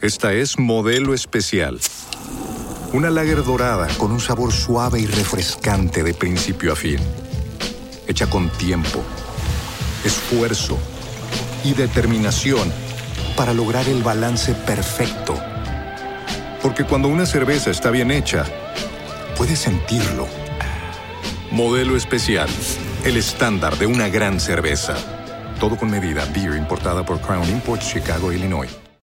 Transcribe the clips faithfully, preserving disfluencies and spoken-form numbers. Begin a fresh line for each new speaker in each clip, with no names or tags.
Esta es Modelo Especial. Una lager dorada con un sabor suave y refrescante de principio a fin. Hecha con tiempo, esfuerzo y determinación para lograr el balance perfecto. Porque cuando una cerveza está bien hecha, puedes sentirlo. Modelo Especial, el estándar de una gran cerveza. Todo con medida. Beer importada por Crown Imports, Chicago, Illinois.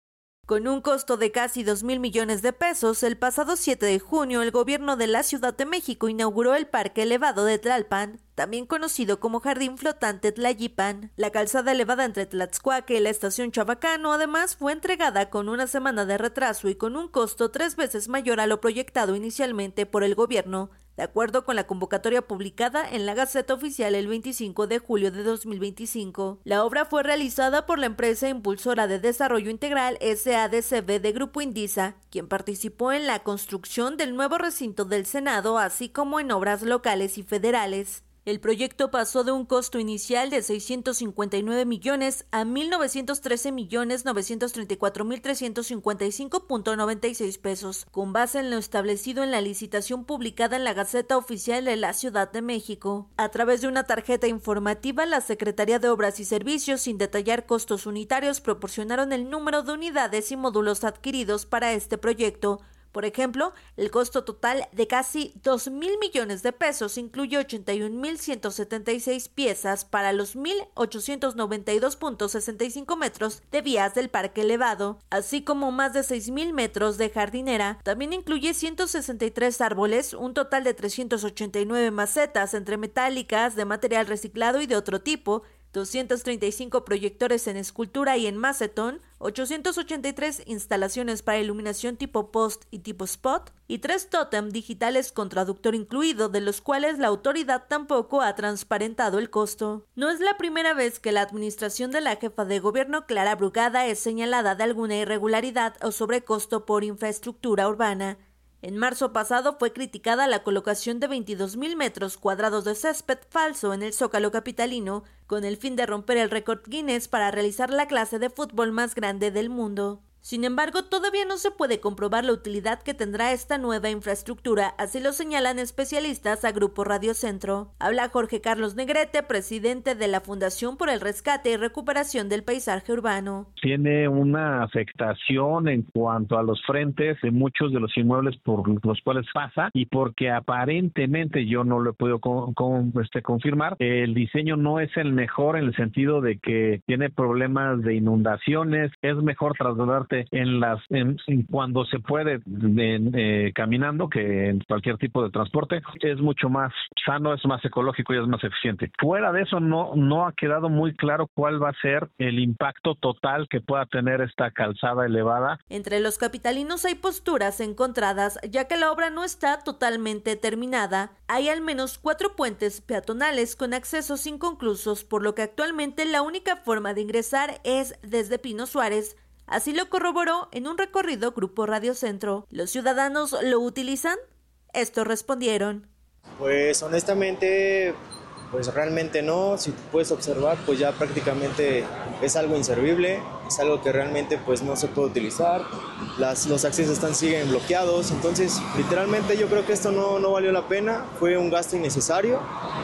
Con un costo de casi dos mil millones de pesos, el pasado siete de junio el gobierno de la Ciudad de México inauguró el Parque Elevado de Tlalpan, también conocido como Jardín Flotante Tlayipan. La calzada elevada entre Tlaxcuaque y la estación Chabacano además fue entregada con una semana de retraso y con un costo tres veces mayor a lo proyectado inicialmente por el gobierno, de acuerdo con la convocatoria publicada en la Gaceta Oficial el veinticinco de julio de dos mil veinticinco. La obra fue realizada por la empresa impulsora de desarrollo integral S A D C B de Grupo Indisa, quien participó en la construcción del nuevo recinto del Senado, así como en obras locales y federales. El proyecto pasó de un costo inicial de seiscientos cincuenta y nueve millones a mil novecientos trece millones novecientos treinta y cuatro mil trescientos cincuenta y cinco punto noventa y seis pesos, con base en lo establecido en la licitación publicada en la Gaceta Oficial de la Ciudad de México. A través de una tarjeta informativa, la Secretaría de Obras y Servicios, sin detallar costos unitarios, proporcionaron el número de unidades y módulos adquiridos para este proyecto. Por ejemplo, el costo total de casi dos mil millones de pesos incluye ochenta y un mil ciento setenta y seis piezas para los mil ochocientos noventa y dos punto sesenta y cinco metros de vías del parque elevado, así como más de seis mil metros de jardinera. También incluye ciento sesenta y tres árboles, un total de trescientas ochenta y nueve macetas entre metálicas, de material reciclado y de otro tipo, doscientos treinta y cinco proyectores en escultura y en macetón, ochocientas ochenta y tres instalaciones para iluminación tipo post y tipo spot, y tres tótem digitales con traductor incluido, de los cuales la autoridad tampoco ha transparentado el costo. No es la primera vez que la administración de la jefa de gobierno, Clara Brugada, es señalada de alguna irregularidad o sobrecosto por infraestructura urbana. En marzo pasado fue criticada la colocación de veintidós mil metros cuadrados de césped falso en el Zócalo capitalino, con el fin de romper el récord Guinness para realizar la clase de fútbol más grande del mundo. Sin embargo, todavía no se puede comprobar la utilidad que tendrá esta nueva infraestructura, así lo señalan especialistas a Grupo Radio Centro. Habla Jorge Carlos Negrete, presidente de la Fundación por el Rescate y Recuperación del Paisaje Urbano.
Tiene una afectación en cuanto a los frentes de muchos de los inmuebles por los cuales pasa, y porque aparentemente, yo no lo he podido con, con, este, confirmar, el diseño no es el mejor en el sentido de que tiene problemas de inundaciones. Es mejor trasladarte en las en, en cuando se puede en, eh, caminando que en cualquier tipo de transporte. Es mucho más sano, es más ecológico y es más eficiente. Fuera de eso, no no ha quedado muy claro cuál va a ser el impacto total que pueda tener esta calzada elevada.
Entre los capitalinos hay posturas encontradas, ya que la obra no está totalmente terminada. Hay al menos cuatro puentes peatonales con accesos inconclusos, por lo que actualmente la única forma de ingresar es desde Pino Suárez. Así lo corroboró en un recorrido Grupo Radio Centro. ¿Los ciudadanos lo utilizan? Estos respondieron.
Pues honestamente, pues realmente no. Si puedes observar, pues ya prácticamente es algo inservible, es algo que realmente pues no se puede utilizar. Las, los accesos están, siguen bloqueados, entonces literalmente yo creo que esto no, no valió la pena, fue un gasto innecesario.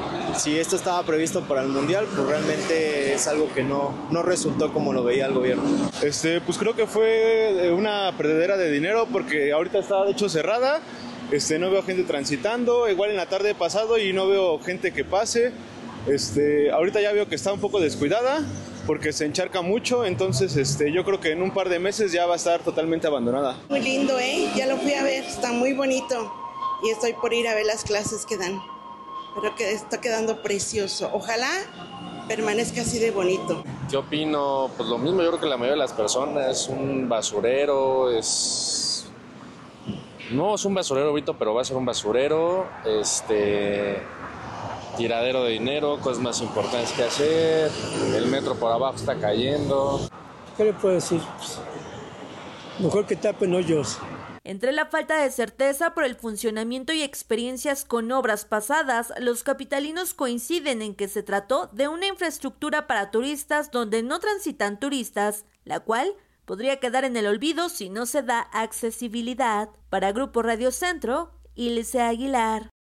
Si esto estaba previsto para el Mundial, pues realmente es algo que no, no resultó como lo veía el gobierno.
Este, pues creo que fue una perdedera de dinero porque ahorita está de hecho cerrada, este, no veo gente transitando, igual en la tarde he pasado y no veo gente que pase. Este, ahorita ya veo que está un poco descuidada porque se encharca mucho, entonces este, yo creo que en un par de meses ya va a estar totalmente abandonada.
Muy lindo, ¿eh? Ya lo fui a ver, está muy bonito y estoy por ir a ver las clases que dan. Pero que está quedando precioso. Ojalá permanezca así de bonito.
Yo opino, pues lo mismo, yo creo que la mayoría de las personas, es un basurero, es... No es un basurero ahorita, pero va a ser un basurero, este... tiradero de dinero, cosas más importantes que hacer, el metro por abajo está cayendo.
¿Qué le puedo decir? Mejor que tapen hoyos.
Entre la falta de certeza por el funcionamiento y experiencias con obras pasadas, los capitalinos coinciden en que se trató de una infraestructura para turistas donde no transitan turistas, la cual podría quedar en el olvido si no se da accesibilidad. Para Grupo Radio Centro, Ilse Aguilar.